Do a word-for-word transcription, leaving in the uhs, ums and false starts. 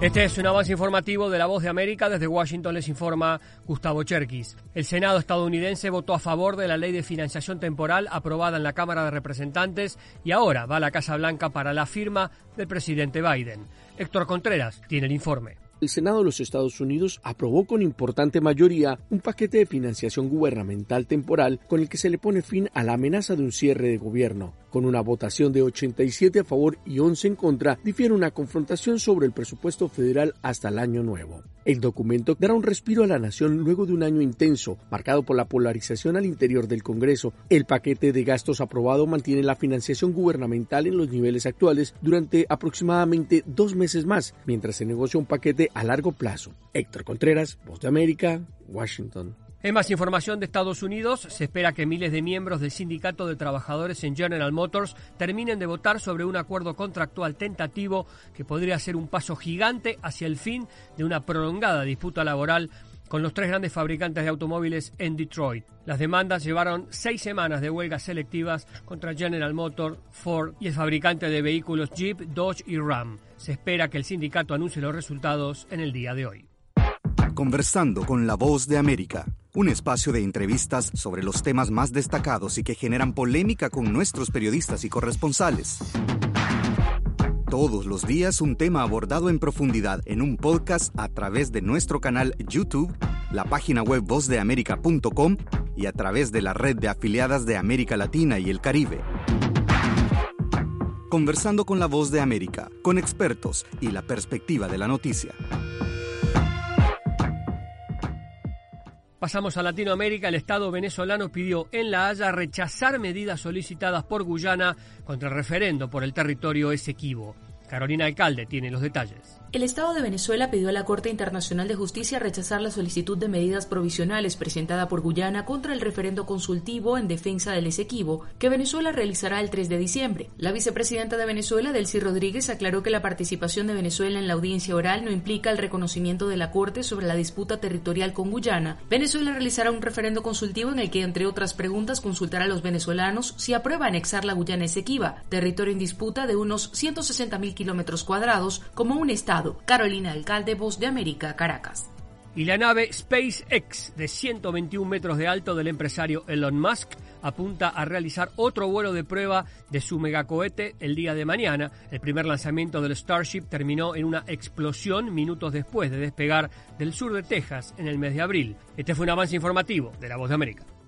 Este es un avance informativo de La Voz de América. Desde Washington les informa Gustavo Cherkis. El Senado estadounidense votó a favor de la ley de financiación temporal aprobada en la Cámara de Representantes y ahora va a la Casa Blanca para la firma del presidente Biden. Héctor Contreras tiene el informe. El Senado de los Estados Unidos aprobó con importante mayoría un paquete de financiación gubernamental temporal con el que se le pone fin a la amenaza de un cierre de gobierno. Con una votación de ochenta y siete a favor y once en contra, difiere una confrontación sobre el presupuesto federal hasta el año nuevo. El documento dará un respiro a la nación luego de un año intenso, marcado por la polarización al interior del Congreso. El paquete de gastos aprobado mantiene la financiación gubernamental en los niveles actuales durante aproximadamente dos meses más, mientras se negocia un paquete a largo plazo. Héctor Contreras, Voz de América, Washington. En más información de Estados Unidos, se espera que miles de miembros del Sindicato de Trabajadores en General Motors terminen de votar sobre un acuerdo contractual tentativo que podría ser un paso gigante hacia el fin de una prolongada disputa laboral con los tres grandes fabricantes de automóviles en Detroit. Las demandas llevaron seis semanas de huelgas selectivas contra General Motors, Ford y el fabricante de vehículos Jeep, Dodge y Ram. Se espera que el sindicato anuncie los resultados en el día de hoy. Conversando con La Voz de América, un espacio de entrevistas sobre los temas más destacados y que generan polémica con nuestros periodistas y corresponsales. Todos los días un tema abordado en profundidad en un podcast a través de nuestro canal YouTube, la página web voz de américa punto com y a través de la red de afiliadas de América Latina y el Caribe. Conversando con La Voz de América, con expertos y la perspectiva de la noticia. Pasamos a Latinoamérica. El Estado venezolano pidió en La Haya rechazar medidas solicitadas por Guyana contra el referendo por el territorio Esequibo. Carolina Alcalde tiene los detalles. El Estado de Venezuela pidió a la Corte Internacional de Justicia rechazar la solicitud de medidas provisionales presentada por Guyana contra el referendo consultivo en defensa del Esequibo, que Venezuela realizará el tres de diciembre. La vicepresidenta de Venezuela, Delcy Rodríguez, aclaró que la participación de Venezuela en la audiencia oral no implica el reconocimiento de la Corte sobre la disputa territorial con Guyana. Venezuela realizará un referendo consultivo en el que, entre otras preguntas, consultará a los venezolanos si aprueba anexar la Guyana Esequiba, territorio en disputa de unos ciento sesenta mil kilómetros cuadrados, como un estado. Carolina Alcalde, Voz de América, Caracas. Y la nave SpaceX de ciento veintiún metros de alto del empresario Elon Musk apunta a realizar otro vuelo de prueba de su megacohete el día de mañana. El primer lanzamiento del Starship terminó en una explosión minutos después de despegar del sur de Texas en el mes de abril. Este fue un avance informativo de La Voz de América.